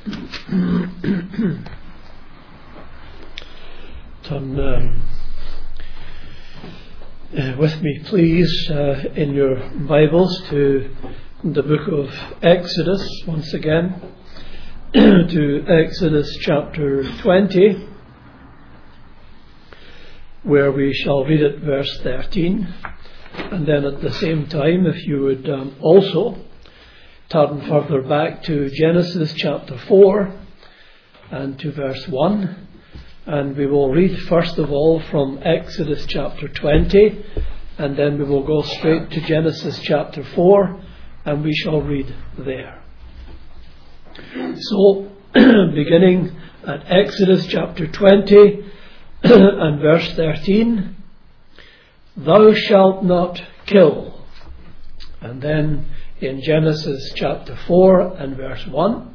Turn with me, please, in your Bibles to the book of Exodus once again, to Exodus chapter 20, where we shall read at verse 13, and then at the same time, if you would also turn further back to Genesis chapter 4 and to verse 1. And we will read first of all from Exodus chapter 20, and then we will go straight to Genesis chapter 4, and we shall read there. So, beginning at Exodus chapter 20 and verse 13, "Thou shalt not kill." And then in Genesis chapter 4 and verse 1,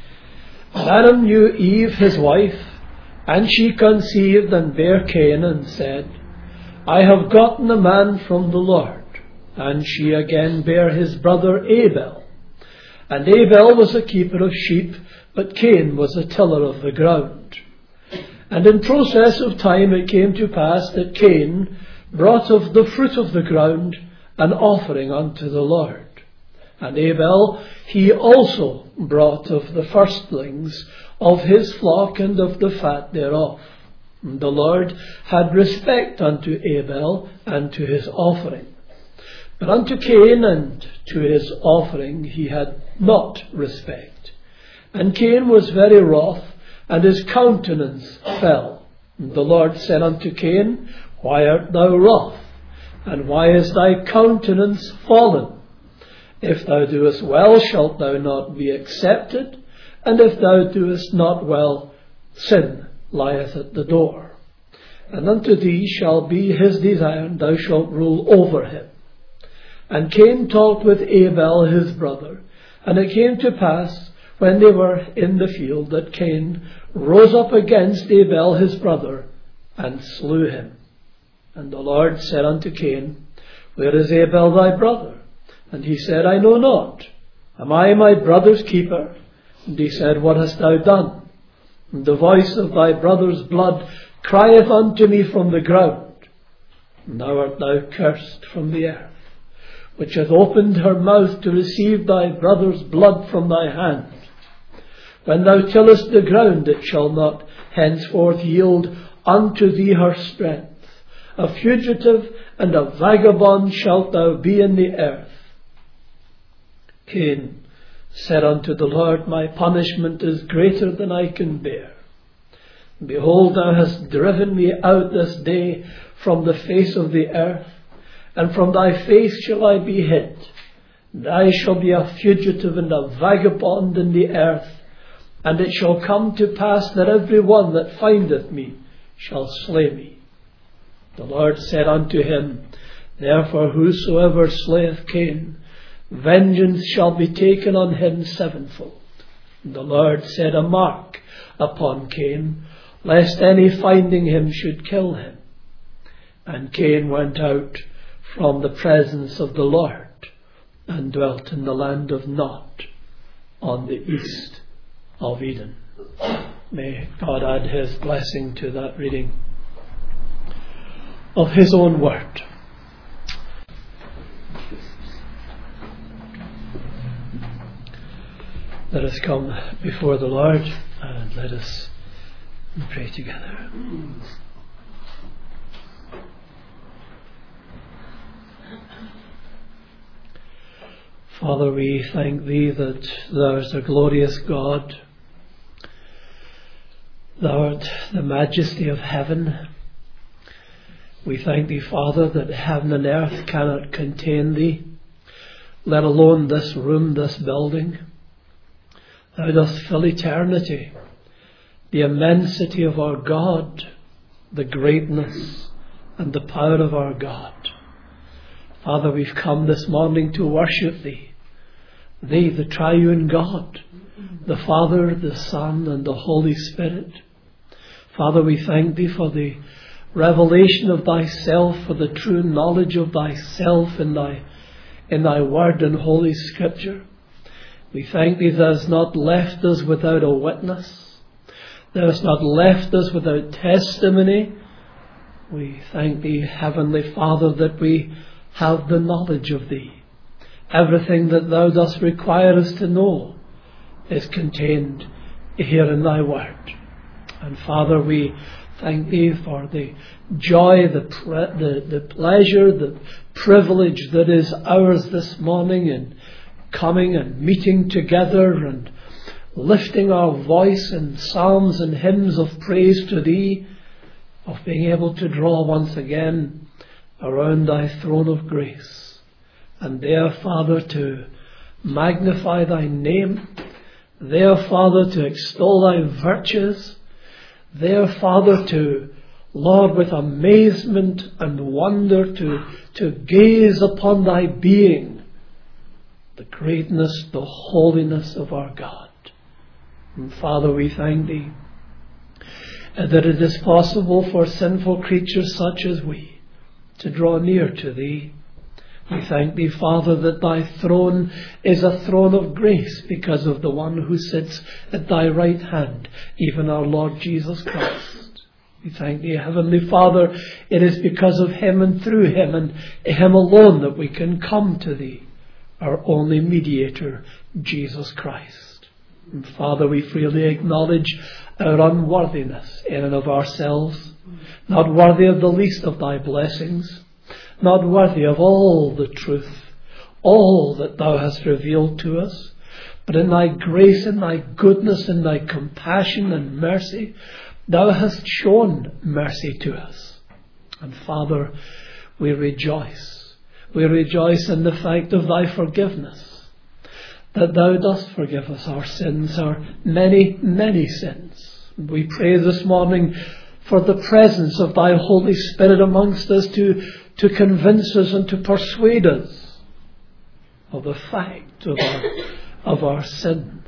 "And Adam knew Eve his wife, and she conceived and bare Cain, and said, I have gotten a man from the Lord. And she again bare his brother Abel. And Abel was a keeper of sheep, but Cain was a tiller of the ground. And in process of time it came to pass that Cain brought of the fruit of the ground an offering unto the Lord. And Abel, he also brought of the firstlings of his flock and of the fat thereof. And the Lord had respect unto Abel and to his offering. But unto Cain and to his offering he had not respect. And Cain was very wroth, and his countenance fell. And the Lord said unto Cain, Why art thou wroth? And why is thy countenance fallen? If thou doest well, shalt thou not be accepted? And if thou doest not well, sin lieth at the door. And unto thee shall be his desire, and thou shalt rule over him. And Cain talked with Abel his brother. And it came to pass, when they were in the field, that Cain rose up against Abel his brother, and slew him. And the Lord said unto Cain, Where is Abel thy brother? And he said, I know not. Am I my brother's keeper? And he said, What hast thou done? And the voice of thy brother's blood crieth unto me from the ground. And now art thou cursed from the earth, which hath opened her mouth to receive thy brother's blood from thy hand. When thou tillest the ground, it shall not henceforth yield unto thee her strength. A fugitive and a vagabond shalt thou be in the earth. Cain said unto the Lord, My punishment is greater than I can bear. Behold, thou hast driven me out this day from the face of the earth, and from thy face shall I be hid. And I shall be a fugitive and a vagabond in the earth, and it shall come to pass that every one that findeth me shall slay me. The Lord said unto him, Therefore whosoever slayeth Cain, vengeance shall be taken on him sevenfold. And the Lord set a mark upon Cain, lest any finding him should kill him. And Cain went out from the presence of the Lord, and dwelt in the land of Nod, on the east of Eden. May God add his blessing to that reading of his own word. Let us come before the Lord, and let us pray together. Father, we thank thee that thou art a glorious God. Thou art the majesty of heaven. We thank thee, Father, that heaven and earth cannot contain thee, let alone this room, this building. Thou dost fill eternity, the immensity of our God, the greatness and the power of our God. Father, we've come this morning to worship thee, the triune God, the Father, the Son, and the Holy Spirit. Father, we thank thee for the revelation of thyself, for the true knowledge of thyself in thy word and holy scripture. We thank Thee Thou hast not left us without a witness. Thou hast not left us without testimony. We thank Thee, Heavenly Father, that we have the knowledge of Thee. Everything that Thou dost require us to know is contained here in Thy Word. And Father, we thank Thee for the joy, the pleasure, the privilege that is ours this morning in coming and meeting together and lifting our voice in psalms and hymns of praise to Thee, of being able to draw once again around Thy throne of grace. And there, Father, to magnify Thy name. There, Father, to extol Thy virtues. There, Father, to, Lord, with amazement and wonder, to gaze upon Thy being, the greatness, the holiness of our God. And Father, we thank Thee that it is possible for sinful creatures such as we to draw near to Thee. We thank Thee, Father, that Thy throne is a throne of grace because of the one who sits at Thy right hand, even our Lord Jesus Christ. We thank Thee, Heavenly Father, it is because of Him and through Him and Him alone that we can come to Thee, our only mediator, Jesus Christ. And Father, we freely acknowledge our unworthiness in and of ourselves, not worthy of the least of Thy blessings, not worthy of all the truth, all that Thou hast revealed to us. But in Thy grace and Thy goodness and Thy compassion and mercy, Thou hast shown mercy to us. And Father, we rejoice. We rejoice in the fact of Thy forgiveness, that Thou dost forgive us our sins, our many, many sins. We pray this morning for the presence of Thy Holy Spirit amongst us to convince us and to persuade us of the fact of our sin.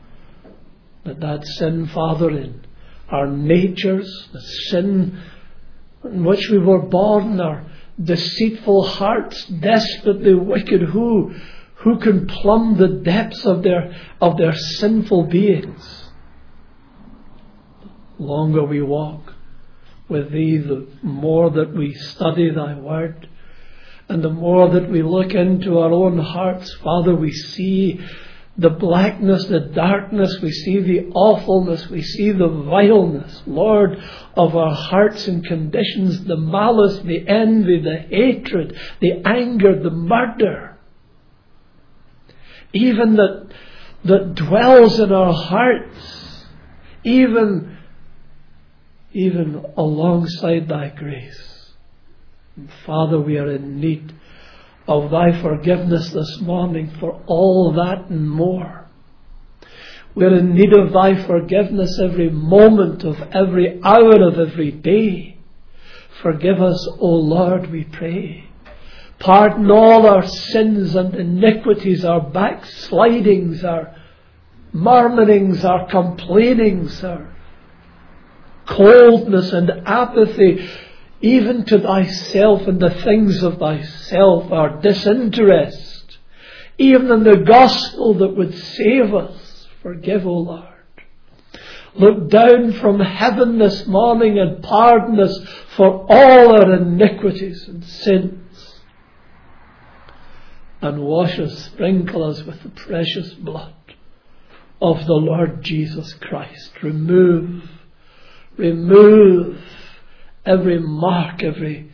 That sin, Father, in our natures, the sin in which we were born, our deceitful hearts, desperately wicked, who can plumb the depths of their sinful beings. The longer we walk with Thee, the more that we study Thy Word, and the more that we look into our own hearts, Father, we see the blackness, the darkness, we see the awfulness, we see the vileness, Lord, of our hearts and conditions, the malice, the envy, the hatred, the anger, the murder, even that dwells in our hearts, even alongside Thy grace. And Father, we are in need of Thy forgiveness this morning for all that and more. We are in need of Thy forgiveness every moment of every hour of every day. Forgive us, O Lord, we pray. Pardon all our sins and iniquities, our backslidings, our murmurings, our complainings, our coldness and apathy, even to Thyself and the things of Thyself, our disinterest, even in the gospel that would save us. Forgive, O Lord. Look down from heaven this morning and pardon us for all our iniquities and sins. And wash us, sprinkle us with the precious blood of the Lord Jesus Christ. Remove every mark, every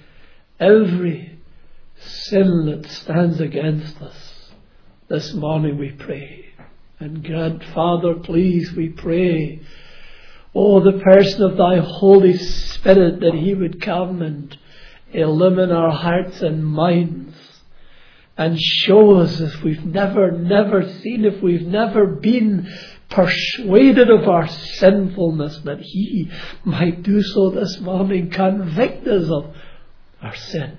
sin that stands against us. This morning we pray. And grant, Father, please, we pray, the person of Thy Holy Spirit, that He would come and illumine our hearts and minds and show us, if we've never seen, if we've never been persuaded of our sinfulness, that He might do so this morning. Convict us of our sin.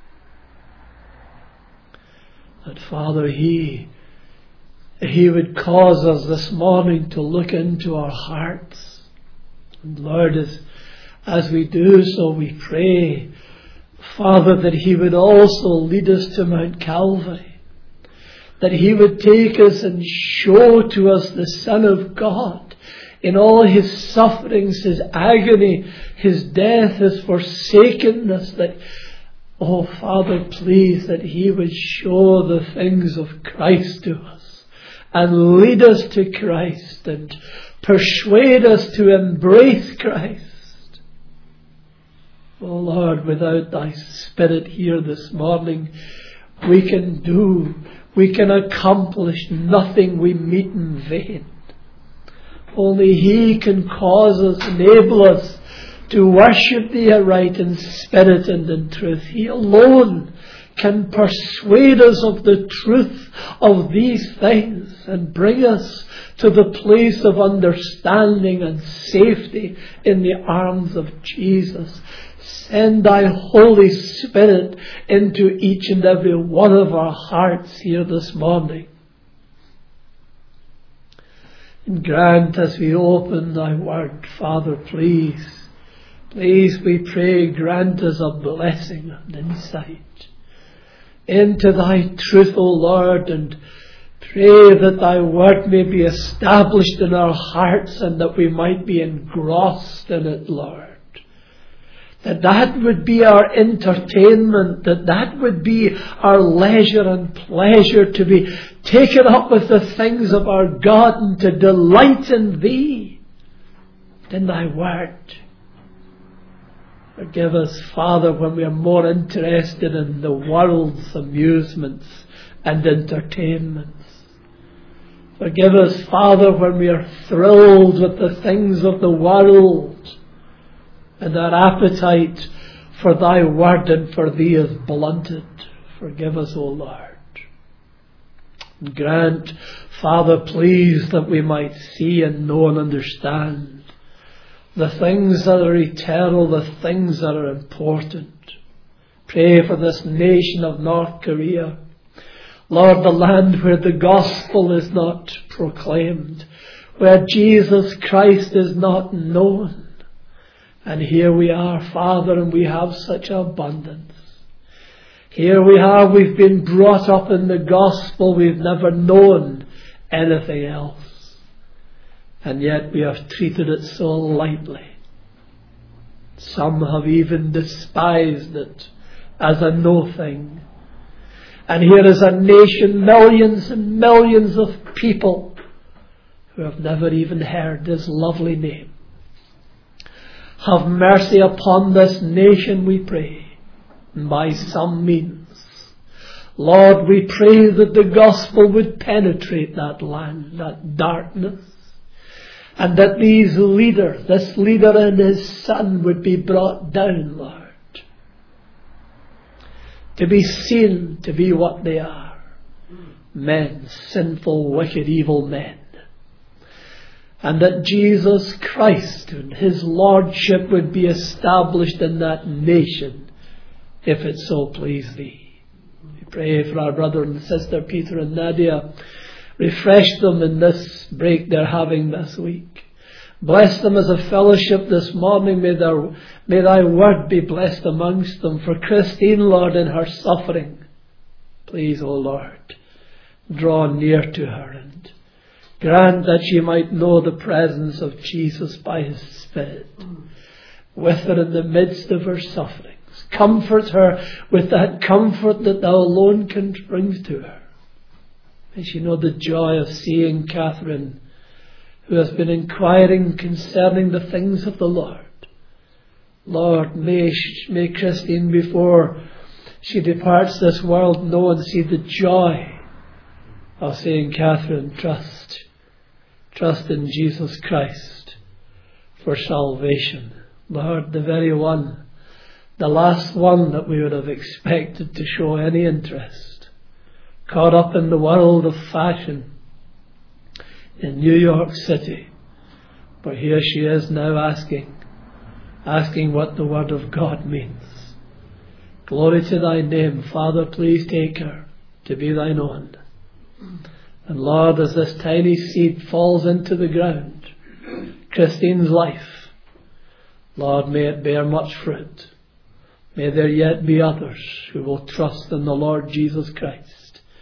That, Father, He would cause us this morning to look into our hearts. And Lord, as we do so, we pray, Father, that He would also lead us to Mount Calvary, that He would take us and show to us the Son of God in all His sufferings, His agony, His death, His forsakenness, that, oh Father, please, that He would show the things of Christ to us and lead us to Christ and persuade us to embrace Christ. Oh Lord, without Thy Spirit here this morning, we can accomplish nothing. We meet in vain. Only He can cause us, enable us to worship Thee aright in spirit and in truth. He alone can persuade us of the truth of these things and bring us to the place of understanding and safety in the arms of Jesus. Send Thy Holy Spirit into each and every one of our hearts here this morning. And grant, as we open Thy Word, Father, please, we pray, grant us a blessing and insight into Thy truth, O Lord, and pray that Thy Word may be established in our hearts and that we might be engrossed in it, Lord. That would be our entertainment, that would be our leisure and pleasure, to be taken up with the things of our God and to delight in Thee, in Thy Word. Forgive us, Father, when we are more interested in the world's amusements and entertainments. Forgive us, Father, when we are thrilled with the things of the world, and our appetite for Thy Word and for Thee is blunted. Forgive us, O Lord. And grant, Father, please, that we might see and know and understand the things that are eternal, the things that are important. Pray for this nation of North Korea. Lord, the land where the gospel is not proclaimed, where Jesus Christ is not known. And here we are, Father, and we have such abundance. Here we are, we've been brought up in the gospel, we've never known anything else. And yet we have treated it so lightly. Some have even despised it as a no thing. And here is a nation, millions and millions of people who have never even heard His lovely name. Have mercy upon this nation, we pray, by some means. Lord, we pray that the gospel would penetrate that land, that darkness, and that this leader and his son would be brought down, Lord, to be seen to be what they are, men, sinful, wicked, evil men. And that Jesus Christ and His Lordship would be established in that nation, if it so please Thee. We pray for our brother and sister Peter and Nadia. Refresh them in this break they're having this week. Bless them as a fellowship this morning. May Thy Word be blessed amongst them. For Christine, Lord, in her suffering, please, O Lord, draw near to her and grant that she might know the presence of Jesus by His Spirit with her in the midst of her sufferings. Comfort her with that comfort that Thou alone can bring to her. May she know the joy of seeing Catherine, who has been inquiring concerning the things of the Lord. Lord, may Christine, before she departs this world, know and see the joy of seeing Catherine trust in Jesus Christ for salvation. Lord, the very one, the last one that we would have expected to show any interest, caught up in the world of fashion in New York City. But here she is now asking what the Word of God means. Glory to Thy name. Father, please take her to be Thine own. And Lord, as this tiny seed falls into the ground, Christine's life, Lord, may it bear much fruit. May there yet be others who will trust in the Lord Jesus Christ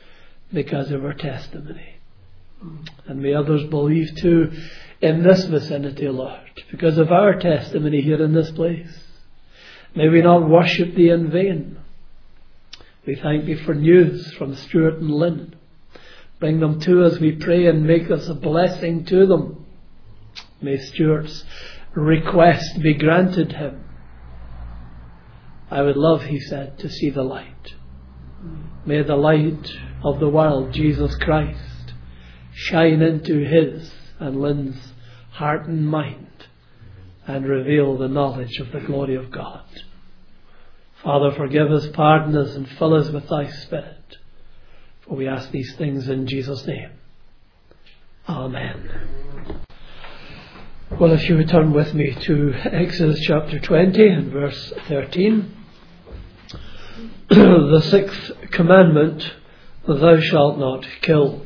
because of our testimony. And may others believe too in this vicinity, Lord, because of our testimony here in this place. May we not worship Thee in vain. We thank Thee for news from Stuart and Lynn. Bring them to us, we pray, and make us a blessing to them. May Stuart's request be granted him. I would love, he said, to see the light. May the light of the world, Jesus Christ, shine into his and Lynn's heart and mind and reveal the knowledge of the glory of God. Father, forgive us, pardon us, and fill us with Thy Spirit. For we ask these things in Jesus' name. Amen. Well, if you would turn with me to Exodus chapter 20 and verse 13. The sixth commandment, thou shalt not kill.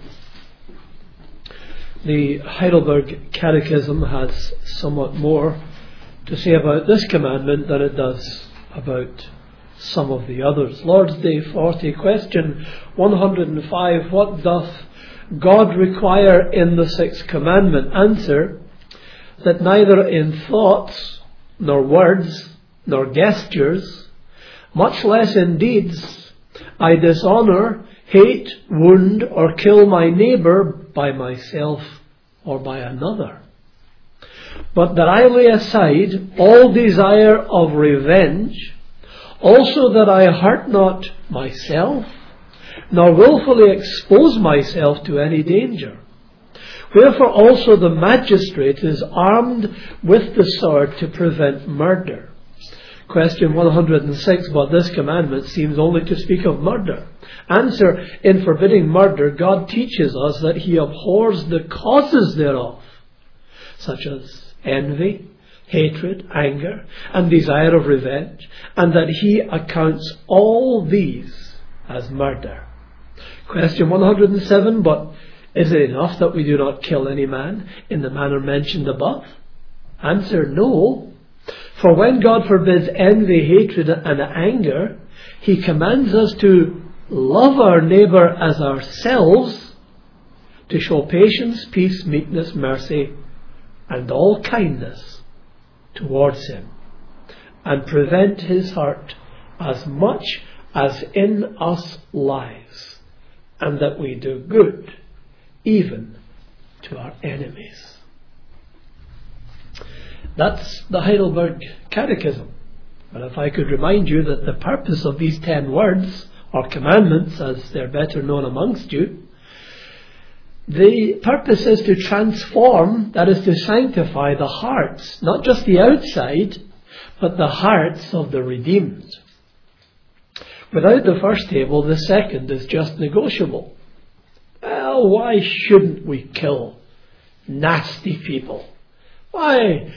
The Heidelberg Catechism has somewhat more to say about this commandment than it does about some of the others. Lord's Day 40, question 105. What doth God require in the sixth commandment? Answer, that neither in thoughts, nor words, nor gestures, much less in deeds, I dishonour, hate, wound, or kill my neighbour by myself or by another. But that I lay aside all desire of revenge, also that I hurt not myself, nor wilfully expose myself to any danger. Wherefore also the magistrate is armed with the sword to prevent murder. Question 106, but this commandment seems only to speak of murder. Answer, in forbidding murder, God teaches us that He abhors the causes thereof, such as envy, hatred, anger, and desire of revenge, and that He accounts all these as murder. Question 107, but is it enough that we do not kill any man in the manner mentioned above? Answer, no. For when God forbids envy, hatred, and anger, He commands us to love our neighbour as ourselves, to show patience, peace, meekness, mercy, and all kindness towards him, and prevent his hurt as much as in us lies, and that we do good even to our enemies. That's the Heidelberg Catechism. But if I could remind you that the purpose of these 10 words, or commandments as they're better known amongst you, the purpose is to transform, that is to sanctify the hearts, not just the outside, but the hearts of the redeemed. Without the first table, the second is just negotiable. Well, why shouldn't we kill nasty people? Why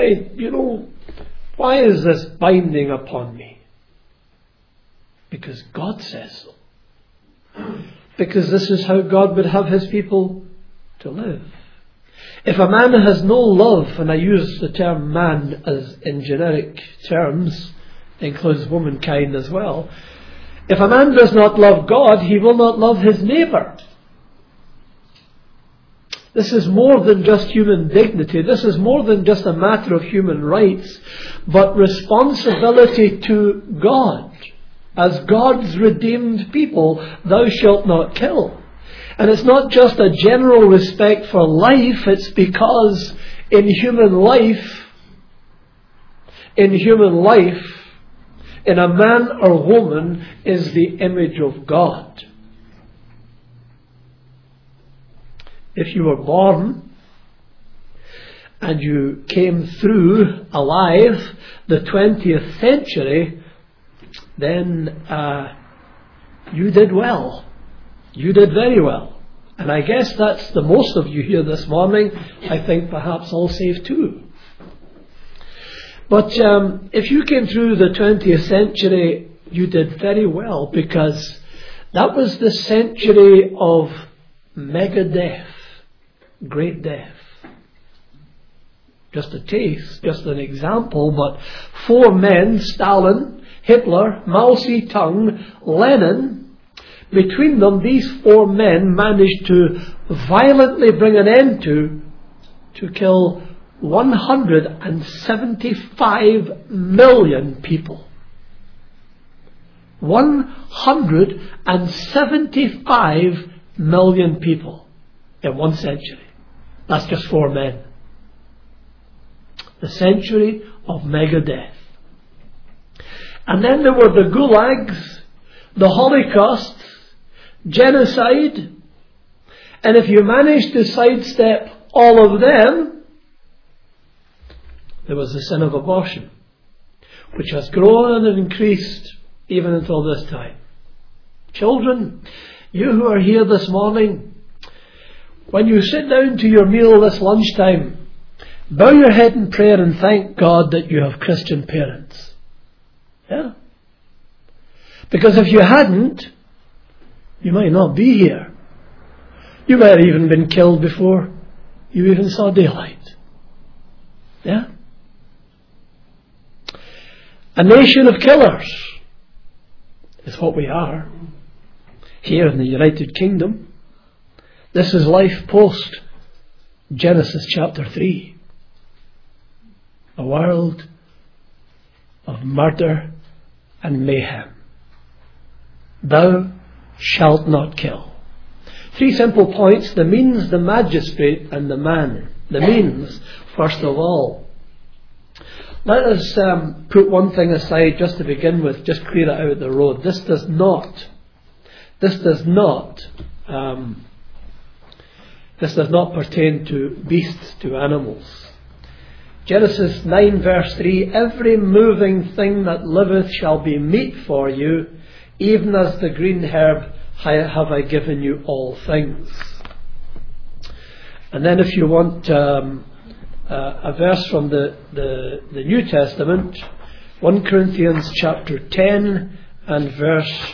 is this binding upon me? Because God says so. Because this is how God would have His people to live. If a man has no love, and I use the term man as in generic terms, includes womankind as well. If a man does not love God, he will not love his neighbour. This is more than just human dignity. This is more than just a matter of human rights, but responsibility to God. As God's redeemed people, thou shalt not kill. And it's not just a general respect for life, it's because in human life, in a man or woman is the image of God. If you were born and you came through alive the 20th century, then you did well. You did very well. And I guess that's the most of you here this morning. I think perhaps all save two. But if you came through the 20th century, you did very well, because that was the century of mega death, great death. Just a taste, just an example, but 4 men, Stalin, Hitler, Mao Zedong, Lenin, between them, these 4 men managed to violently bring an end to kill 175 million people. 175 million people in 1 century. That's just 4 men. The century of mega-death. And then there were the gulags, the Holocausts, genocide, and if you managed to sidestep all of them, there was the sin of abortion, which has grown and increased even until this time. Children, you who are here this morning, when you sit down to your meal this lunchtime, bow your head in prayer and thank God that you have Christian parents. Yeah? Because if you hadn't, you might not be here. You might have even been killed before you even saw daylight. Yeah? A nation of killers is what we are here in the United Kingdom. This is life post Genesis chapter 3. A world of murder and mayhem. Thou shalt not kill. 3 simple points: the means, the magistrate, and the man. The means, first of all. Let us put one thing aside just to begin with, just clear it out of the road. This does not pertain to beasts, to animals. Genesis 9 verse 3, every moving thing that liveth shall be meat for you, even as the green herb have I given you all things. And then if you want a verse from the New Testament, 1 Corinthians chapter 10 and verse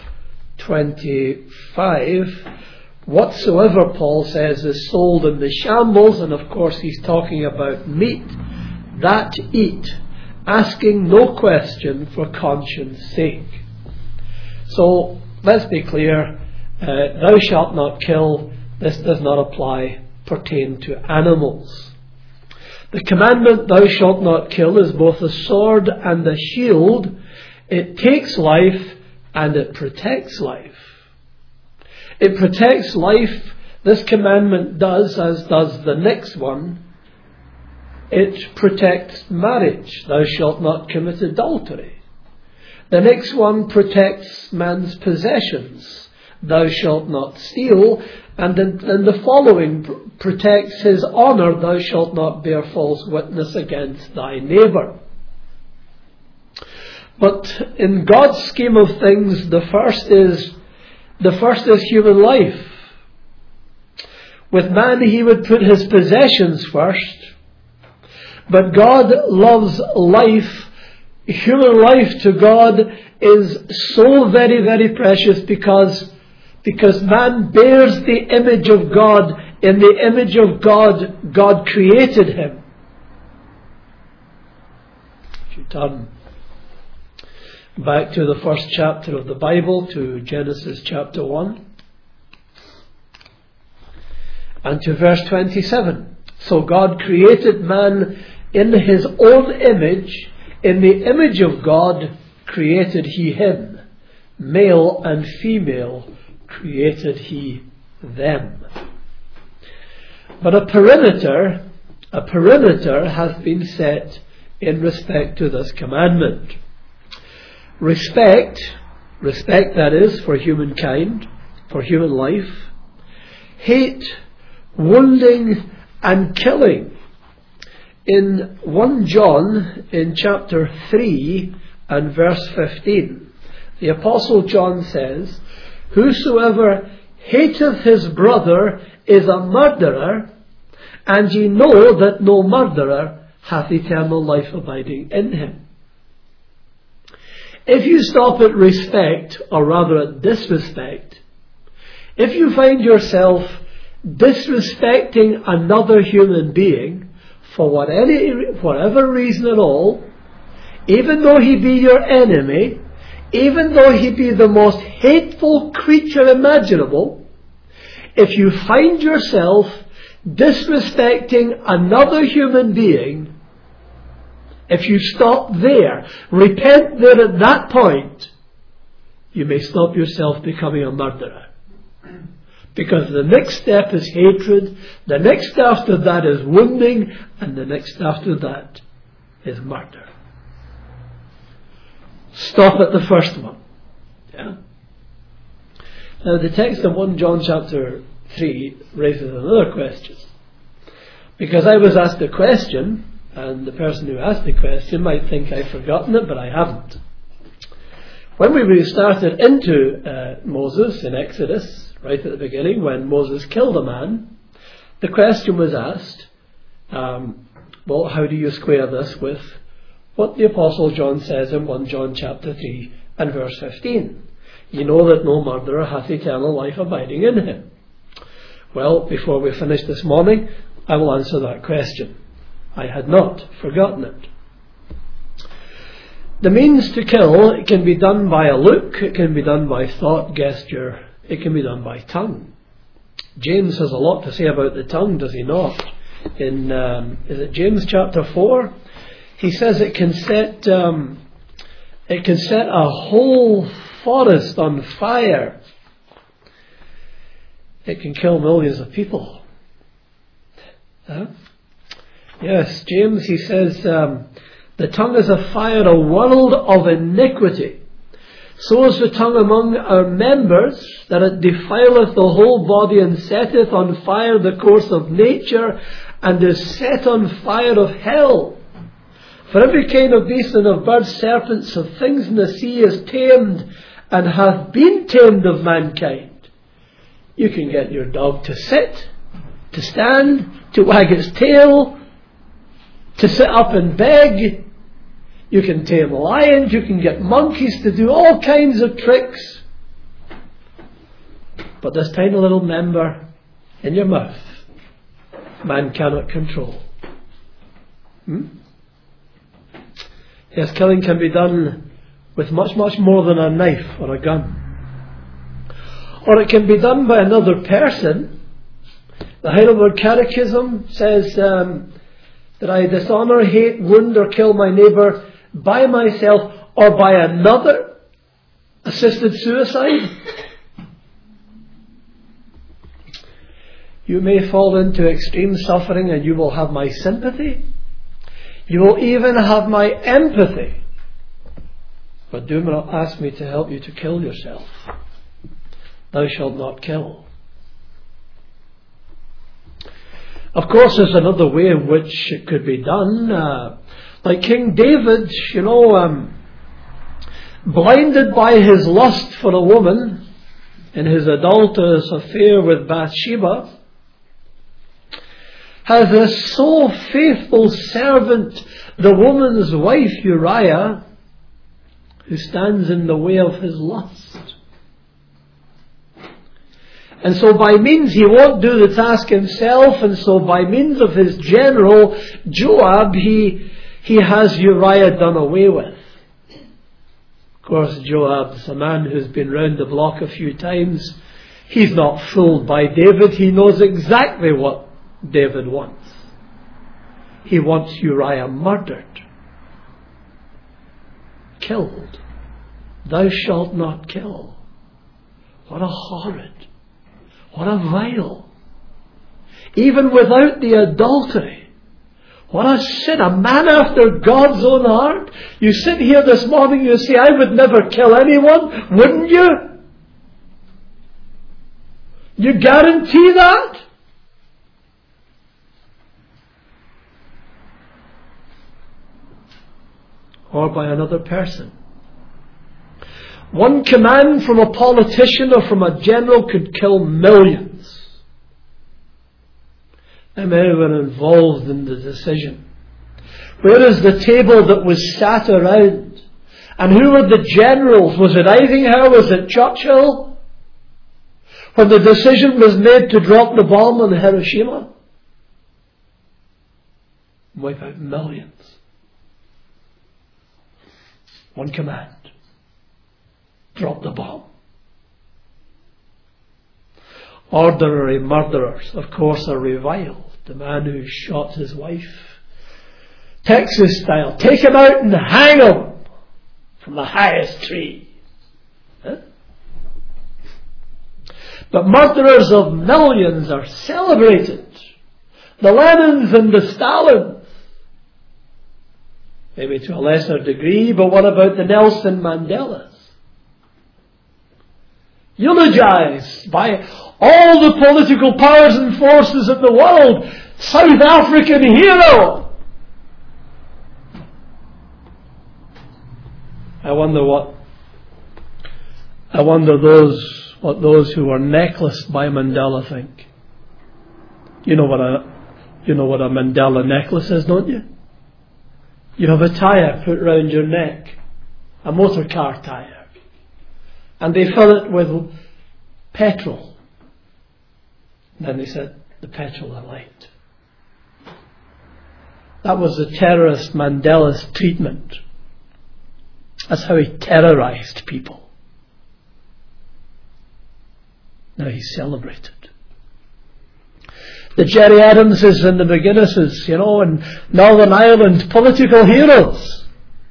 25, whatsoever Paul says is sold in the shambles, and of course he's talking about meat, that eat, asking no question for conscience sake. So let's be clear, thou shalt not kill, this does not pertain to animals. The commandment, thou shalt not kill, is both a sword and a shield. It takes life and it protects life. It protects life, this commandment does, as does the next one. It protects marriage, thou shalt not commit adultery. The next one protects man's possessions, thou shalt not steal. And then the following protects his honour, thou shalt not bear false witness against thy neighbour. But in God's scheme of things, the first is human life. With man he would put his possessions first, but God loves life. Human life to God is so very, very precious because man bears the image of God. In the image of God, God created him. If you turn back to the first chapter of the Bible, to Genesis chapter 1, and to verse 27. So God created man in his own image. In the image of God created he him. Male and female created he them. But a perimeter has been set in respect to this commandment. Respect that is, for humankind, for human life. Hate, wounding and killing. In 1 John, in chapter 3 and verse 15, the Apostle John says, whosoever hateth his brother is a murderer, and ye know that no murderer hath eternal life abiding in him. If you stop at respect, or rather at disrespect, if you find yourself disrespecting another human being for whatever reason at all, even though he be your enemy, even though he be the most hateful creature imaginable, if you find yourself disrespecting another human being, if you stop there, repent there at that point, you may stop yourself becoming a murderer. Because the next step is hatred, the next after that is wounding, and the next after that is murder. Stop at the first one. Yeah? Now the text of 1 John chapter 3 raises another question. Because I was asked a question, and the person who asked the question might think I've forgotten it, but I haven't. When we started into Moses in Exodus, right at the beginning, when Moses killed a man, the question was asked, well, how do you square this with what the Apostle John says in 1 John chapter 3 and verse 15? You know that no murderer hath eternal life abiding in him. Well, before we finish this morning, I will answer that question. I had not forgotten it. The means to kill, it can be done by a look, it can be done by thought, gesture, it can be done by tongue. James has a lot to say about the tongue, does he not? In is it James chapter 4? He says it can set a whole forest on fire. It can kill millions of people. Huh? Yes, James, he says, the tongue is a fire, a world of iniquity. So is the tongue among our members, that it defileth the whole body, and setteth on fire the course of nature, and is set on fire of hell. For every kind of beast and of birds, serpents, of things in the sea is tamed, and hath been tamed of mankind. You can get your dog to sit, to stand, to wag its tail, to sit up and beg. You can tame lions, you can get monkeys to do all kinds of tricks. But this tiny little member in your mouth, man cannot control. Yes, killing can be done with much, much more than a knife or a gun. Or it can be done by another person. The Heidelberg Catechism says that I dishonour, hate, wound or kill my neighbour by myself or by another. Assisted suicide. You may fall into extreme suffering and you will have my sympathy. You will even have my empathy. But do not ask me to help you to kill yourself. Thou shalt not kill. Of course, there's another way in which it could be done. Like King David, blinded by his lust for a woman in his adulterous affair with Bathsheba, has a so faithful servant, the woman's wife Uriah, who stands in the way of his lust. And so by means, he won't do the task himself, and so by means of his general, Joab, he has Uriah done away with. Of course, Joab's a man who's been round the block a few times. He's not fooled by David. He knows exactly what David wants. He wants Uriah murdered. Killed. Thou shalt not kill. What a horrid. What a vile. Even without the adultery. What a sin. A man after God's own heart. You sit here this morning, you say, I would never kill anyone. Wouldn't you? You guarantee that? Or by another person. One command from a politician or from a general could kill millions. And many were involved in the decision. Where is the table that was sat around? And who were the generals? Was it Eisenhower? Was it Churchill? When the decision was made to drop the bomb on Hiroshima? Wipe out millions. One command. drop the bomb. Ordinary murderers, of course, are reviled. The man who shot his wife, Texas style, take him out and hang him from the highest tree. Huh? But murderers of millions are celebrated. The Lenins and the Stalins. Maybe to a lesser degree, but what about the Nelson Mandelas? Eulogized by all the political powers and forces of the world. South African hero. I wonder what those who were necklaced by Mandela think. You know what a Mandela necklace is, don't you? You have a tyre put round your neck, a motor car tyre, and they fill it with petrol. And then they said, the petrol are light. That was the terrorist Mandela's treatment. That's how he terrorized people. Now he's celebrated. The Jerry Adamses and the McGuinnesses, in Northern Ireland, political heroes.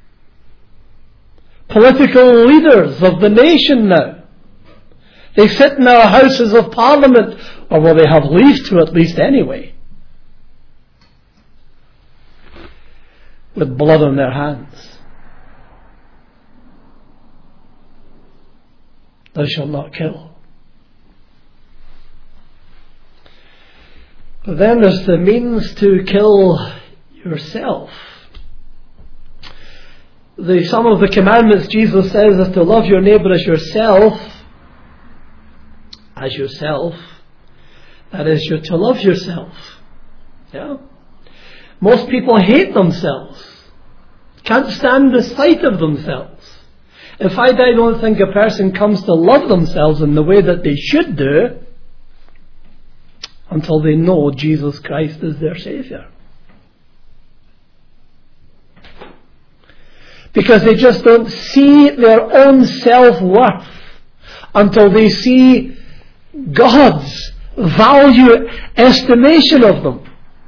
Political leaders of the nation now. They sit in our houses of parliament, or well, they have leave to at least anyway, with blood on their hands. Thou shalt not kill. But then there's the means to kill yourself. Some of the commandments Jesus says is to love your neighbour as yourself. As yourself. That is, you're to love yourself. Yeah? Most people hate themselves. Can't stand the sight of themselves. In fact, I don't think a person comes to love themselves in the way that they should do until they know Jesus Christ is their Saviour. Because they just don't see their own self-worth until they see God's value estimation of them.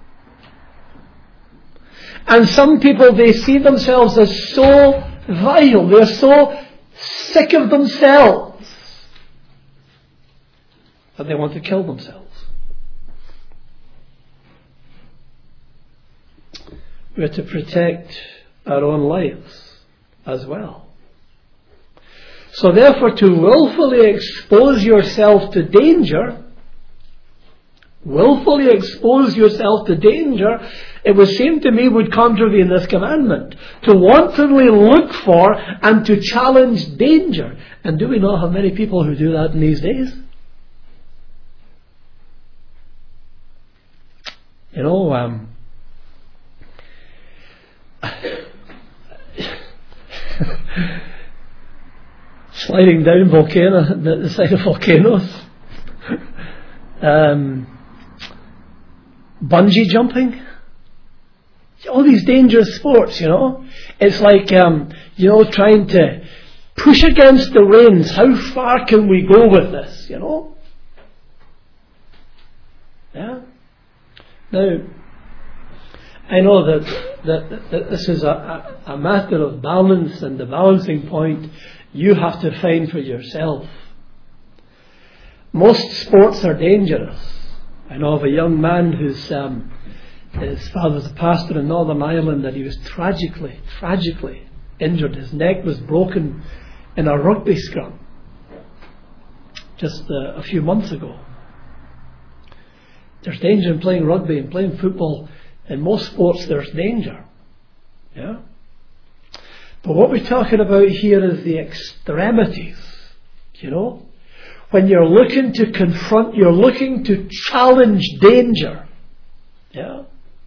And some people, they see themselves as so vile, they're so sick of themselves that they want to kill themselves. We're to protect our own lives as well. So therefore, to willfully expose yourself to danger, it would seem to me would contravene this commandment. To wantonly look for and to challenge danger. And do we not have many people who do that in these days? Sliding down the side of volcanoes. Bungee jumping. All these dangerous sports, It's like, trying to push against the reins. How far can we go with this, Yeah? Now, I know that this is a matter of balance, and the balancing point you have to find for yourself. Most sports are dangerous. I know of a young man his father's a pastor in Northern Ireland, and he was tragically injured. His neck was broken in a rugby scrum just a few months ago. There's danger in playing rugby and playing football. In most sports there's danger. Yeah? But what we're talking about here is the extremities. When you're looking to confront, you're looking to challenge danger. Yeah?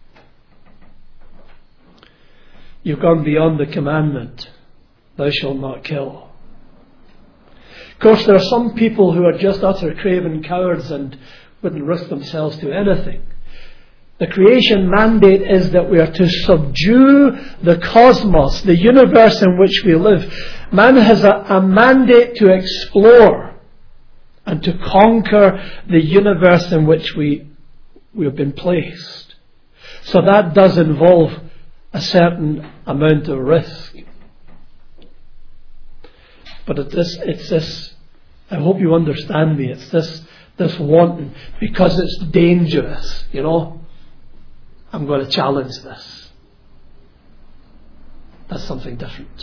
You've gone beyond the commandment, thou shalt not kill. Of course, there are some people who are just utter craven cowards and wouldn't risk themselves to anything. The creation mandate is that we are to subdue the cosmos, the universe in which we live. Man has a mandate to explore and to conquer the universe in which we have been placed. So that does involve a certain amount of risk. But it's this, I hope you understand me, it's this wanting, because it's dangerous, you know. I'm going to challenge this. That's something different.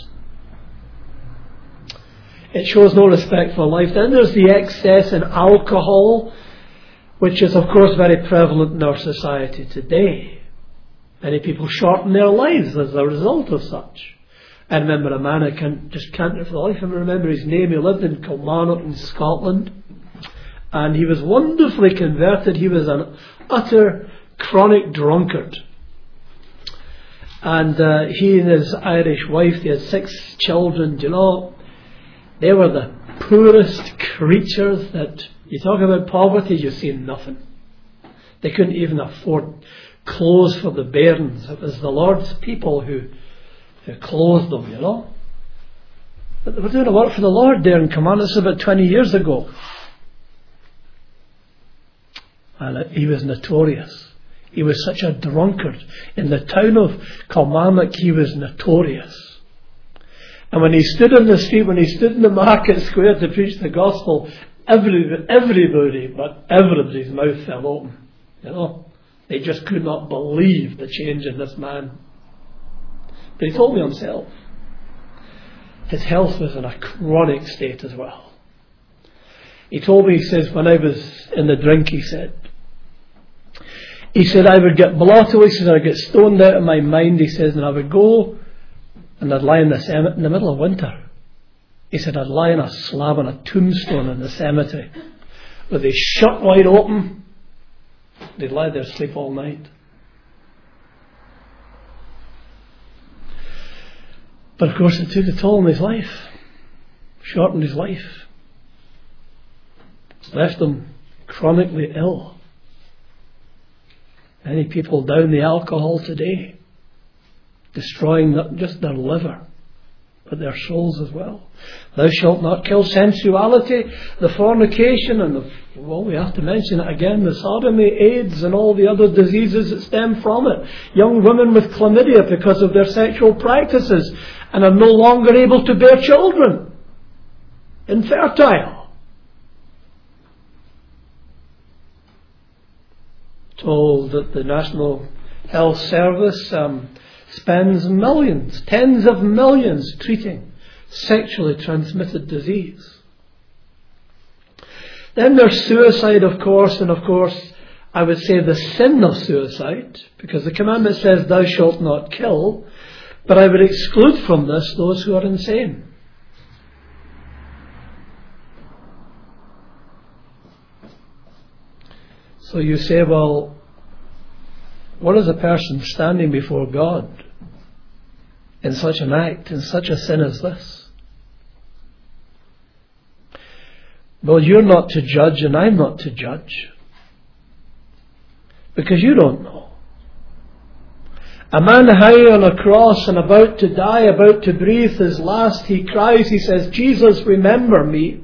It shows no respect for life. Then there's the excess in alcohol, which is of course very prevalent in our society today. Many people shorten their lives as a result of such. I remember a man, I can't for the life of me remember his name. He lived in Kilmarnock in Scotland, and he was wonderfully converted. He was an utter chronic drunkard, and he and his Irish wife, they had 6 children. You know, they were the poorest creatures. That you talk about poverty, you see nothing. They couldn't even afford clothes for the bairns. It was the Lord's people who clothed them, you know. But they were doing a work for the Lord there in Kilmarnock. This was about 20 years ago, and he was notorious. He was such a drunkard. In the town of Kilmarnock, he was notorious. And when he stood on the street, when he stood in the market square to preach the gospel, everybody's mouth fell open. You know, they just could not believe the change in this man. But he told me himself, his health was in a chronic state as well. He told me, he says, when I was in the drink, he said, I would get blotto, he says, I'd get stoned out of my mind, he says, and I would go and I'd lie in the cemetery in the middle of winter. He said, I'd lie in a slab on a tombstone in the cemetery with his shut wide open. They'd lie there, sleep all night. But of course it took a toll on his life, shortened his life, left him chronically ill. Many people down the alcohol today, destroying not just their liver, but their souls as well. Thou shalt not kill. Sensuality, the fornication, and we have to mention it again, the sodomy, AIDS, and all the other diseases that stem from it. Young women with chlamydia because of their sexual practices and are no longer able to bear children. Infertile. Told that the National Health Service spends millions, tens of millions, treating sexually transmitted disease. Then there's suicide, of course, and of course I would say the sin of suicide, because the commandment says thou shalt not kill, but I would exclude from this those who are insane. So you say, well, what is a person standing before God in such an act, in such a sin as this? Well, you're not to judge and I'm not to judge, because you don't know. A man high on a cross and about to die, about to breathe his last, he cries, he says, Jesus, remember me.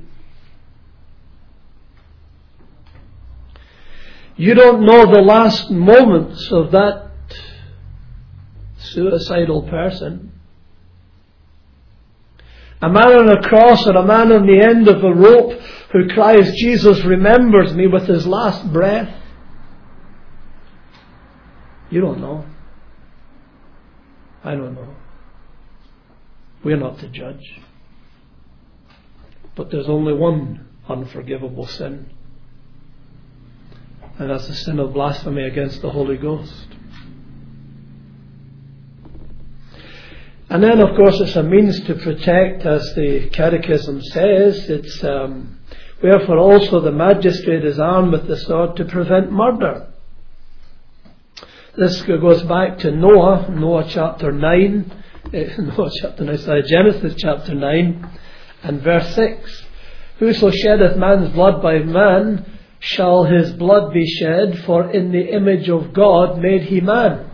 You don't know the last moments of that suicidal person. A man on a cross or a man on the end of a rope who cries, Jesus remembers me, with his last breath. You don't know. I don't know. We're not to judge. But there's only one unforgivable sin. And that's the sin of blasphemy against the Holy Ghost. And then, of course, it's a means to protect, as the Catechism says. It's wherefore also the magistrate is armed with the sword to prevent murder. This goes back to Genesis chapter 9 and verse 6. Whoso sheddeth man's blood by man shall his blood be shed, for in the image of God made he man.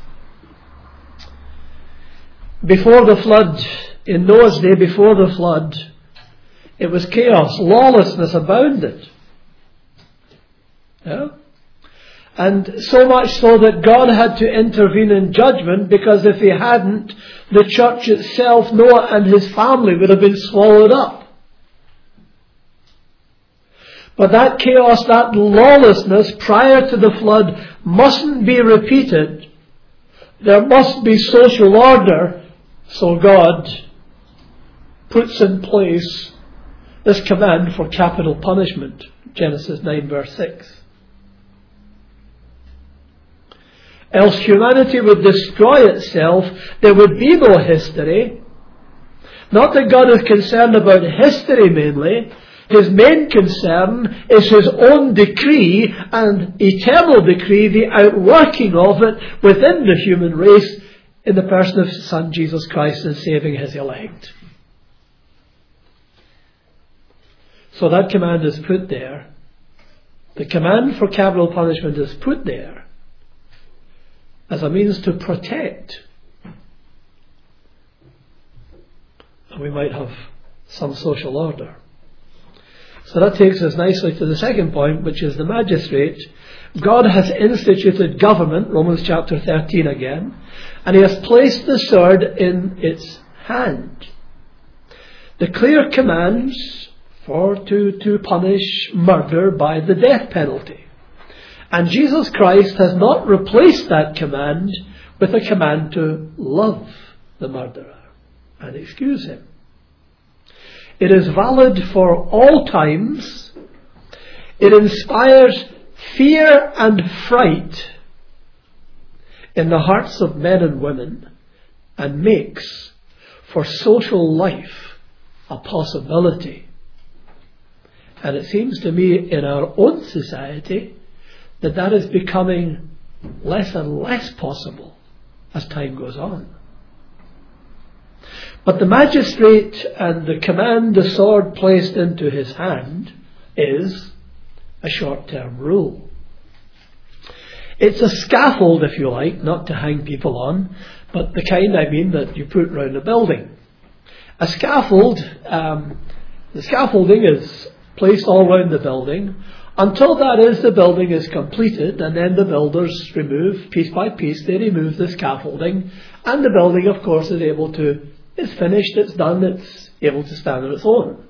Before the flood, in Noah's day, before the flood, it was chaos. Lawlessness abounded. Yeah? And so much so that God had to intervene in judgment, because if he hadn't, the church itself, Noah and his family, would have been swallowed up. But that chaos, that lawlessness prior to the flood mustn't be repeated. There must be social order. So God puts in place this command for capital punishment. Genesis 9 verse 6. Else humanity would destroy itself. There would be no history. Not that God is concerned about history mainly. His main concern is his own decree and eternal decree, the outworking of it within the human race in the person of His Son Jesus Christ and saving His elect. So that command is put there. The command for capital punishment is put there as a means to protect. And we might have some social order. So that takes us nicely to the second point, which is the magistrate. God has instituted government, Romans chapter 13 again, and He has placed the sword in its hand. The clear commands to punish murder by the death penalty. And Jesus Christ has not replaced that command with a command to love the murderer and excuse him. It is valid for all times. It inspires fear and fright in the hearts of men and women and makes for social life a possibility. And it seems to me in our own society that is becoming less and less possible as time goes on. But the magistrate and the command, the sword placed into his hand, is a short-term rule. It's a scaffold, if you like, not to hang people on, but the kind, I mean, that you put round a building. A scaffold, the scaffolding is placed all round the building until the building is completed, and then the builders remove, piece by piece, they remove the scaffolding, and the building, of course, is finished, it's done, it's able to stand on its own.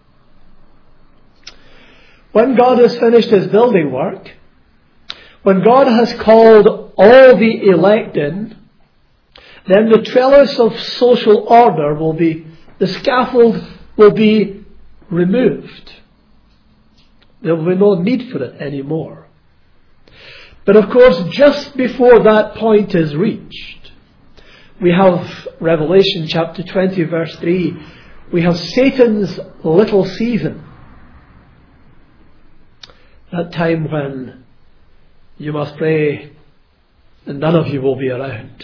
When God has finished His building work, when God has called all the elect in, then the trellis of social order the scaffold will be removed. There will be no need for it anymore. But of course, just before that point is reached, we have Revelation chapter 20 verse 3. We have Satan's little season. That time when you must pray and none of you will be around.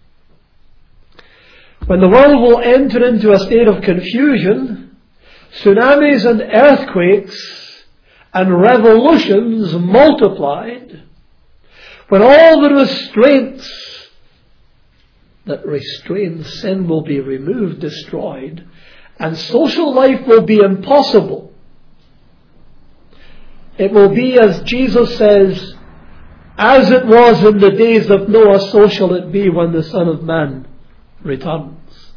When the world will enter into a state of confusion, tsunamis and earthquakes and revolutions multiplied, when all the restraints that restrain sin will be removed, destroyed, and social life will be impossible. It will be, as Jesus says, as it was in the days of Noah, so shall it be when the Son of Man returns.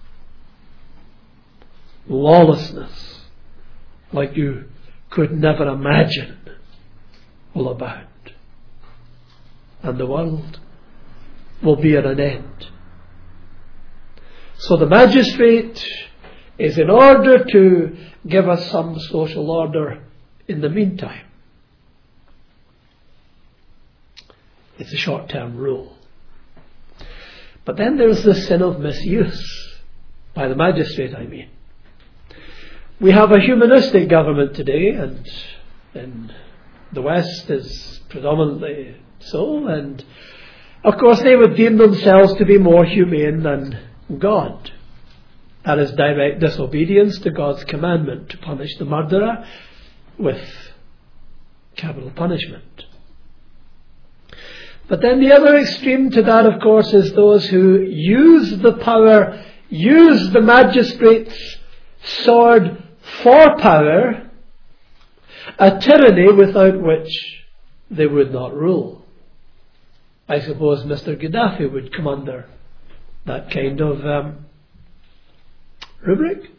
Lawlessness, like you could never imagine, will abound. And the world will be at an end. So the magistrate is in order to give us some social order in the meantime. It's a short-term rule. But then there's the sin of misuse by the magistrate, I mean. We have a humanistic government today, and in the West is predominantly so, and of course they would deem themselves to be more humane than God. That is direct disobedience to God's commandment to punish the murderer with capital punishment. But then the other extreme to that, of course, is those who use the power, use the magistrate's sword for power, a tyranny without which they would not rule. I suppose Mr. Gaddafi would come under that kind of rubric.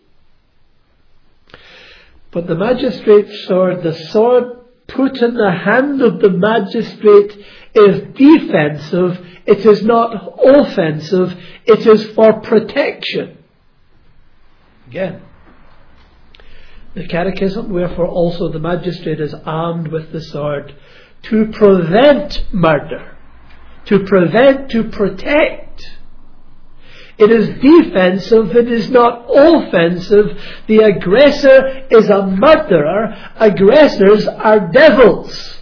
But the magistrate's sword, the sword put in the hand of the magistrate, is defensive. It is not offensive. It is for protection. Again, the Catechism, wherefore also the magistrate is armed with the sword to prevent murder, to prevent, to protect. It is defensive, it is not offensive. The aggressor is a murderer. Aggressors are devils.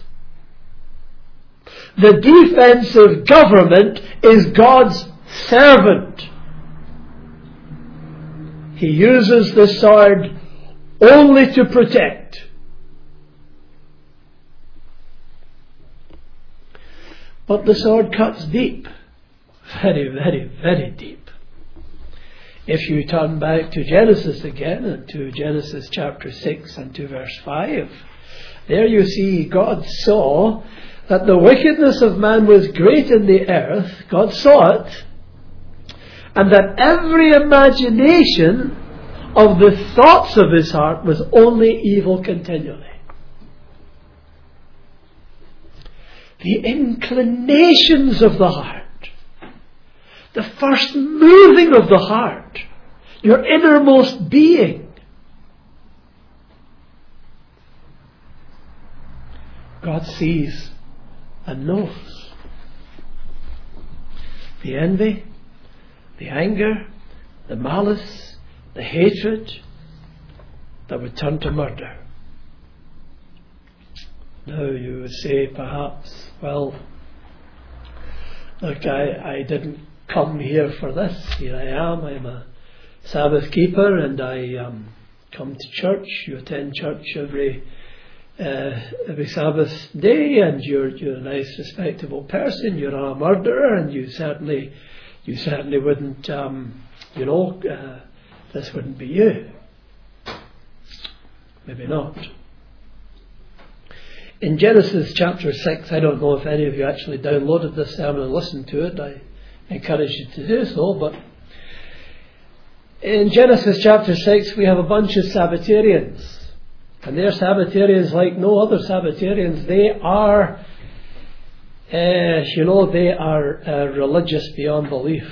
The defensive government is God's servant. He uses the sword only to protect. But the sword cuts deep. Very, very, very deep. If you turn back to Genesis again, and to Genesis chapter 6 and to verse 5, there you see God saw that the wickedness of man was great in the earth. God saw it. And that every imagination of the thoughts of his heart was only evil continually. The inclinations of the heart, the first moving of the heart, your innermost being. God sees and knows. The envy, the anger, the malice, the hatred that would turn to murder. Now you would say perhaps, well, look, I didn't come here for this. Here I am. I'm a Sabbath keeper, and I come to church. You attend church every Sabbath day, and you're a nice, respectable person. You're not a murderer, and you certainly wouldn't. This wouldn't be you. Maybe not. In Genesis chapter 6, I don't know if any of you actually downloaded this sermon and listened to it. I encourage you to do so, but in Genesis chapter 6 we have a bunch of Sabbatarians, and they're Sabbatarians like no other Sabbatarians. They are religious beyond belief.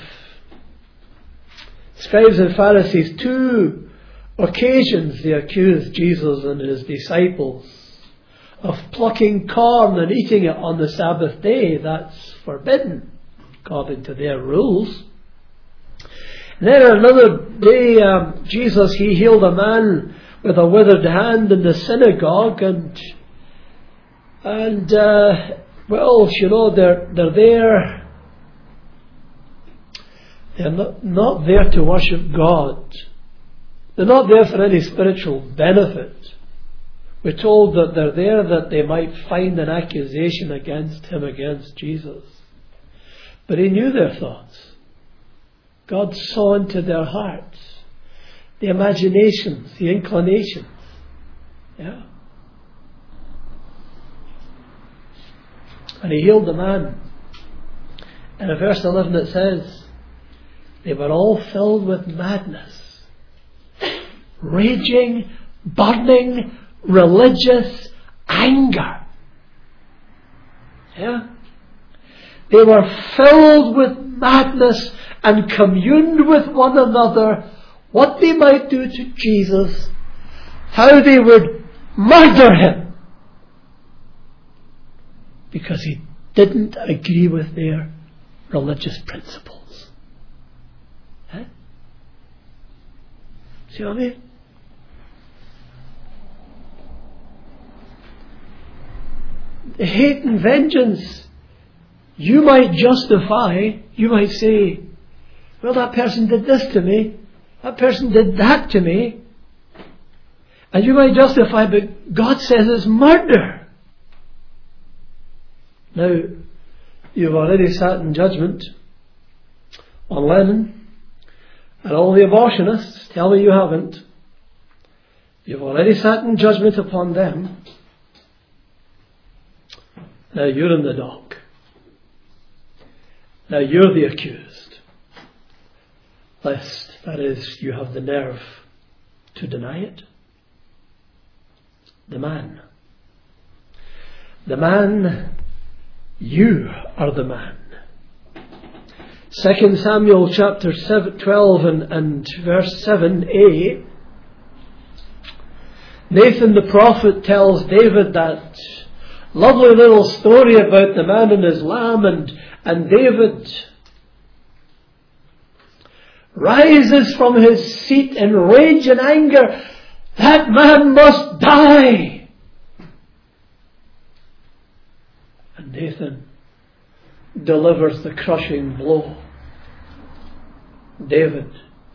Scribes and Pharisees, 2 occasions they accused Jesus and his disciples of plucking corn and eating it on the Sabbath day. That's forbidden according to their rules. And then another day, Jesus, he healed a man with a withered hand in the synagogue, and they're there. They're not there to worship God. They're not there for any spiritual benefit. We're told that they're there that they might find an accusation against him, against Jesus. But he knew their thoughts. God saw into their hearts, the imaginations, the inclinations. Yeah. And he healed the man. And in verse 11 it says, they were all filled with madness, raging, burning, religious anger. Yeah? They were filled with madness and communed with one another what they might do to Jesus, how they would murder him, because he didn't agree with their religious principles. Huh? See what I mean? The hate and vengeance you might justify. You might say, well, that person did this to me, that person did that to me, and you might justify, but God says it's murder. Now, you've already sat in judgment on Lenin and all the abortionists. Tell me you haven't. You've already sat in judgment upon them. Now you're in the dock. Now you're the accused. Lest, that is, you have the nerve to deny it. The man. The man, you are the man. 2 Samuel chapter 12 and verse 7a. Nathan the prophet tells David that lovely little story about the man and his lamb, and David rises from his seat in rage and anger. That man must die. And Nathan delivers the crushing blow. David,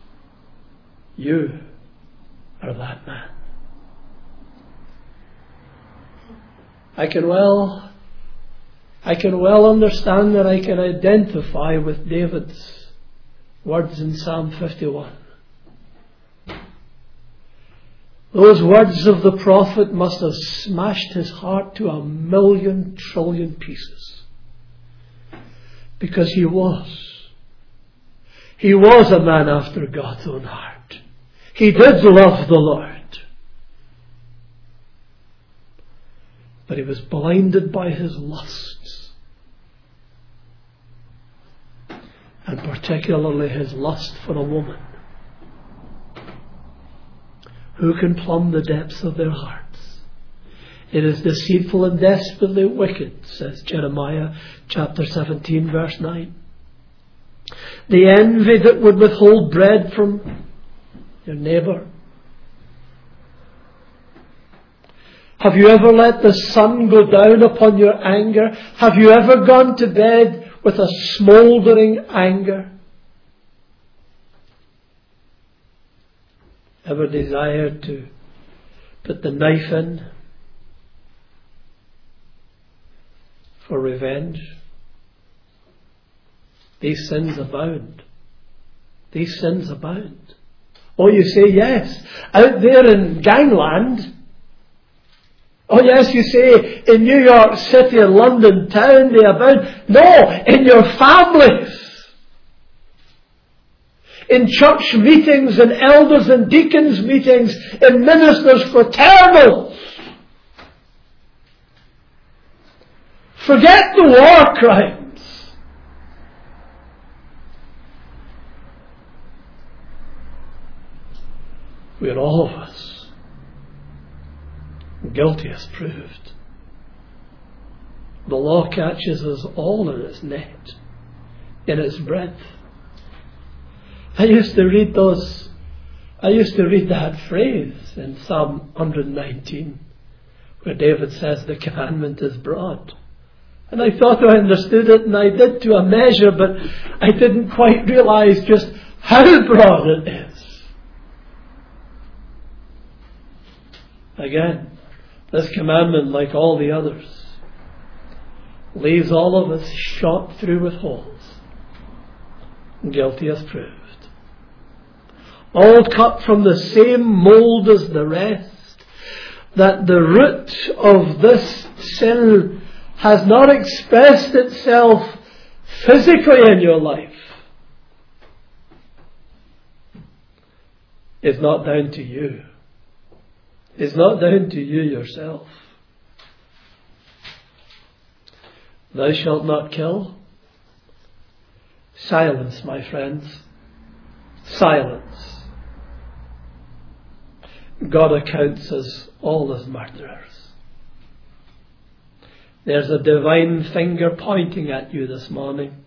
you are that man. I can well understand that. I can identify with David's words in Psalm 51. Those words of the prophet must have smashed his heart to 1,000,000 trillion pieces. Because he was a man after God's own heart. He did love the Lord. But he was blinded by his lusts. And particularly his lust for a woman. Who can plumb the depths of their hearts? It is deceitful and desperately wicked, says Jeremiah chapter 17 verse 9. The envy that would withhold bread from your neighbour. Have you ever let the sun go down upon your anger? Have you ever gone to bed with a smouldering anger? Ever desired to put the knife in for revenge? These sins abound. These sins abound. Oh, you say yes. Out there in gangland. Oh yes, you say in New York City and London town they abound. No, in your families. In church meetings and elders and deacons meetings, in ministers' fraternals. Forget the war crimes. We are all of us guilty as proved. The law catches us all in its net, in its breadth. I used to read that phrase in Psalm 119 where David says the commandment is broad. And I thought I understood it, and I did to a measure, but I didn't quite realize just how broad it is. Again, this commandment, like all the others, leaves all of us shot through with holes, guilty as proved. All cut from the same mould as the rest, that the root of this sin has not expressed itself physically in your life. It's not down to you. It's not down to you yourself. Thou shalt not kill. Silence, my friends. Silence. God accounts us all as murderers. There's a divine finger pointing at you this morning.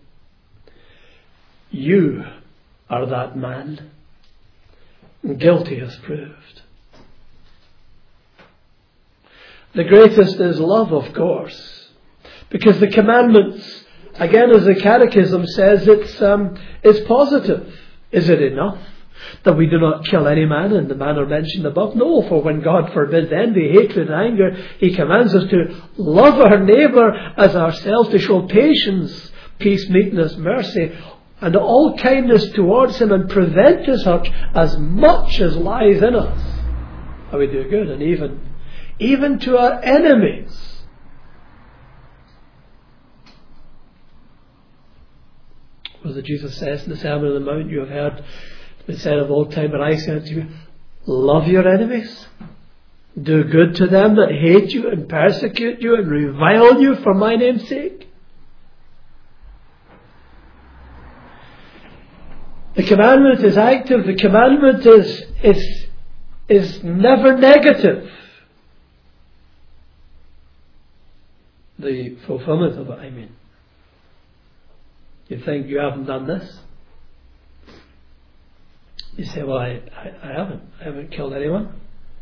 You are that man, guilty as proved. The greatest is love, of course, because the commandments, again as the Catechism says, it's positive. Is it enough? That we do not kill any man in the manner mentioned above. No, for when God forbids envy, hatred and anger, He commands us to love our neighbour as ourselves, to show patience, peace, meekness, mercy, and all kindness towards him, and prevent as much as lies in us. How we do good, and even to our enemies. Was it Jesus says in the Sermon on the Mount, you have heard it said of old time, but I say unto you, love your enemies. Do good to them that hate you and persecute you and revile you for my name's sake. The commandment is active. The commandment is never negative. The fulfillment of it, I mean. You think you haven't done this? You say, well, I haven't. I haven't killed anyone.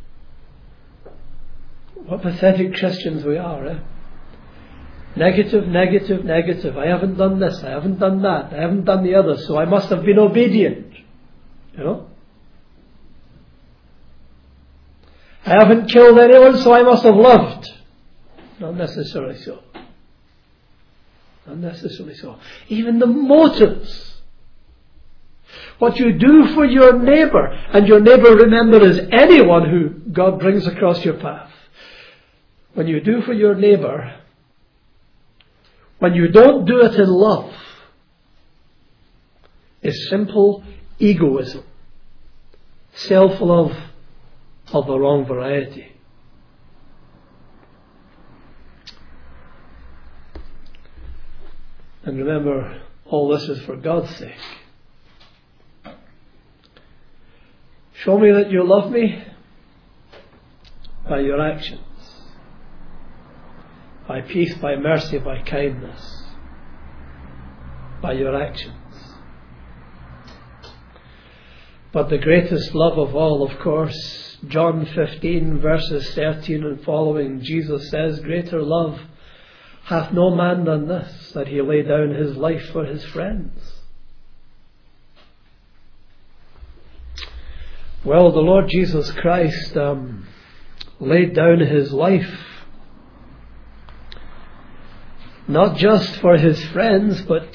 What pathetic Christians we are, eh? Negative, negative, negative. I haven't done this. I haven't done that. I haven't done the other. So I must have been obedient. You know? I haven't killed anyone, so I must have loved. Not necessarily so. Not necessarily so. Even the motives. What you do for your neighbour, and your neighbour, remember, is anyone who God brings across your path. When you do for your neighbour, when you don't do it in love, is simple egoism. Self-love of the wrong variety. And remember, all this is for God's sake. Show me that you love me by your actions. By peace, by mercy, by kindness. By your actions. But the greatest love of all, of course, John 15 verses 13 and following, Jesus says, greater love hath no man than this, that he lay down his life for his friends. Well, the Lord Jesus Christ laid down his life not just for his friends, but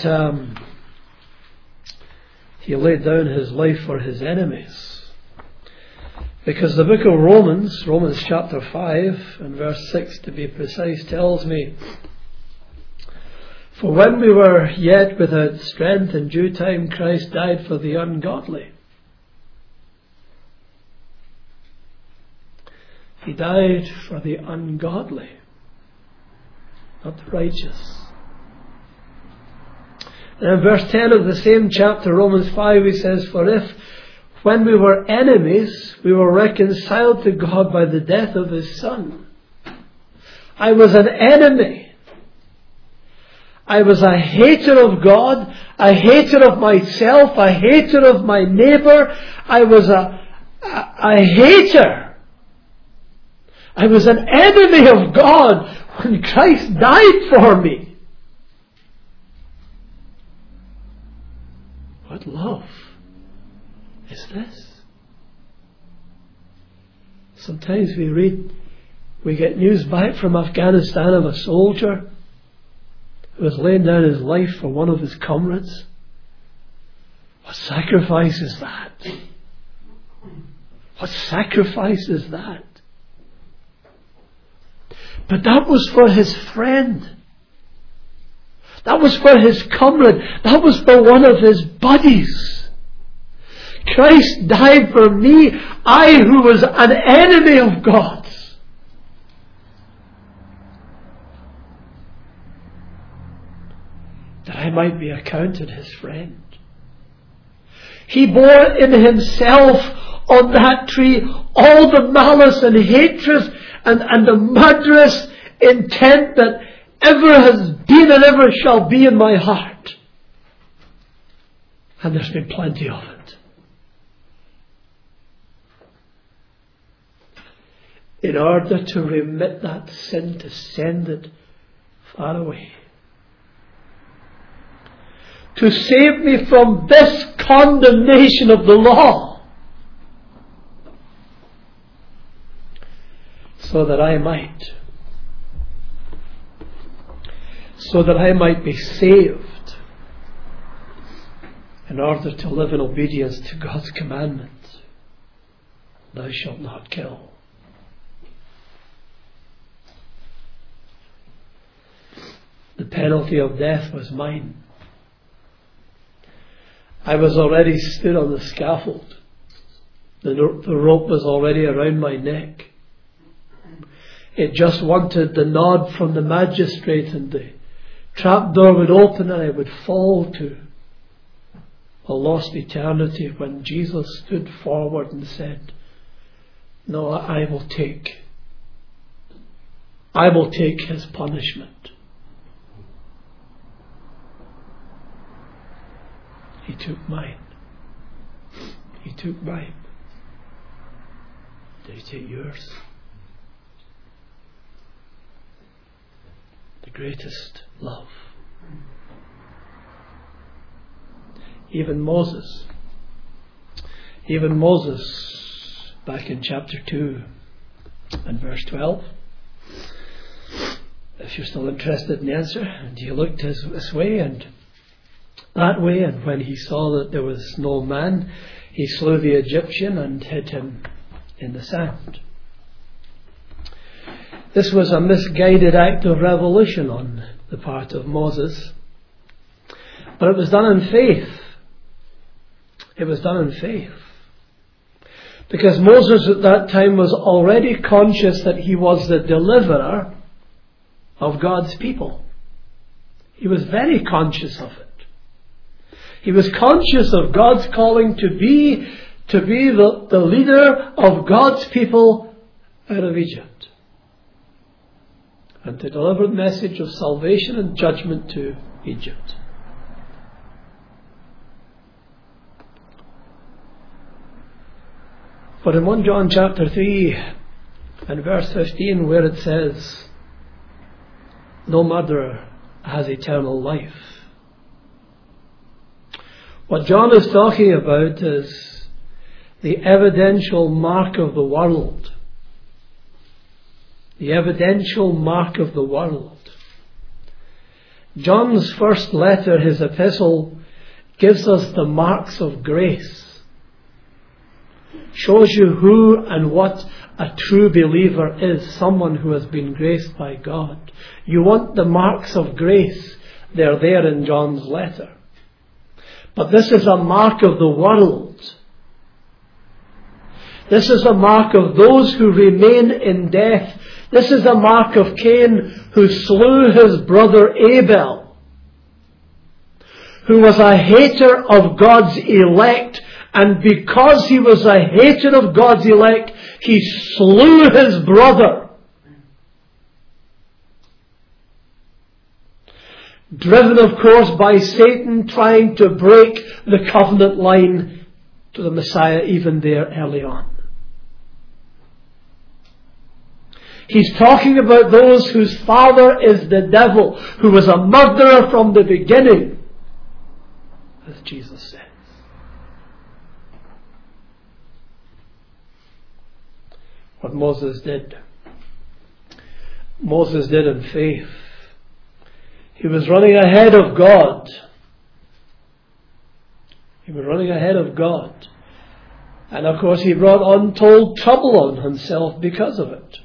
he laid down his life for his enemies. Because the book of Romans chapter 5 and verse 6 to be precise, tells me, for when we were yet without strength, in due time Christ died for the ungodly. He died for the ungodly, not the righteous. And in verse 10 of the same chapter, Romans 5, he says, for if, when we were enemies, we were reconciled to God by the death of his Son. I was an enemy. I was a hater of God, a hater of myself, a hater of my neighbour. I was a hater. I was an enemy of God when Christ died for me. What love is this? Sometimes we get news back from Afghanistan of a soldier who has laid down his life for one of his comrades. What sacrifice is that? What sacrifice is that? But that was for his friend. That was for his comrade. That was for one of his buddies. Christ died for me, I who was an enemy of God's. That I might be accounted his friend. He bore in himself on that tree all the malice and hatred and the murderous intent that ever has been and ever shall be in my heart. And there's been plenty of it. In order to remit that sin, to send it far away. To save me from this condemnation of the law. so that I might be saved in order to live in obedience to God's commandment. Thou shalt not kill. The penalty of death was mine. I was already stood on the scaffold. The rope was already around my neck. It just wanted the nod from the magistrate, and the trapdoor would open and I would fall to a lost eternity when Jesus stood forward and said, "No, I will take his punishment." He took mine. He took mine. Did he take yours? The greatest love. Even Moses, back in chapter 2 and verse 12, if you're still interested in the answer, and he looked this way and that way, and when he saw that there was no man, he slew the Egyptian and hid him in the sand. This was a misguided act of revolution on the part of Moses, but it was done in faith. It was done in faith. Because Moses at that time was already conscious that he was the deliverer of God's people. He was very conscious of it. He was conscious of God's calling to be the leader of God's people out of Egypt, and to deliver the message of salvation and judgment to Egypt. But in 1 John chapter 3 and verse 15, where it says, "No murderer has eternal life," what John is talking about is the evidential mark of the world. The evidential mark of the world. John's first letter, his epistle, gives us the marks of grace. Shows you who and what a true believer is, someone who has been graced by God. You want the marks of grace, they're there in John's letter. But this is a mark of the world. This is a mark of those who remain in death. This is a mark of Cain, who slew his brother Abel, who was a hater of God's elect, and because he was a hater of God's elect, he slew his brother. Driven, of course, by Satan trying to break the covenant line to the Messiah even there early on. He's talking about those whose father is the devil, who was a murderer from the beginning, as Jesus says. What Moses did in faith. He was running ahead of God. He was running ahead of God. And of course he brought untold trouble on himself because of it.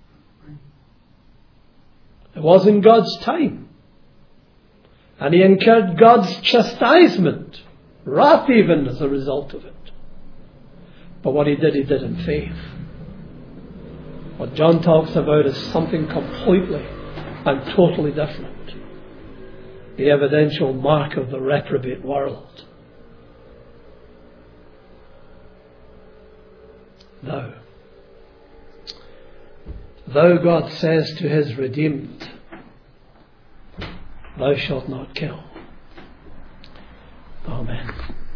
It wasn't God's time. And he incurred God's chastisement, wrath even, as a result of it. But what he did in faith. What John talks about is something completely and totally different. The evidential mark of the reprobate world. Thou, God says to his redeemed, thou shalt not kill. Amen.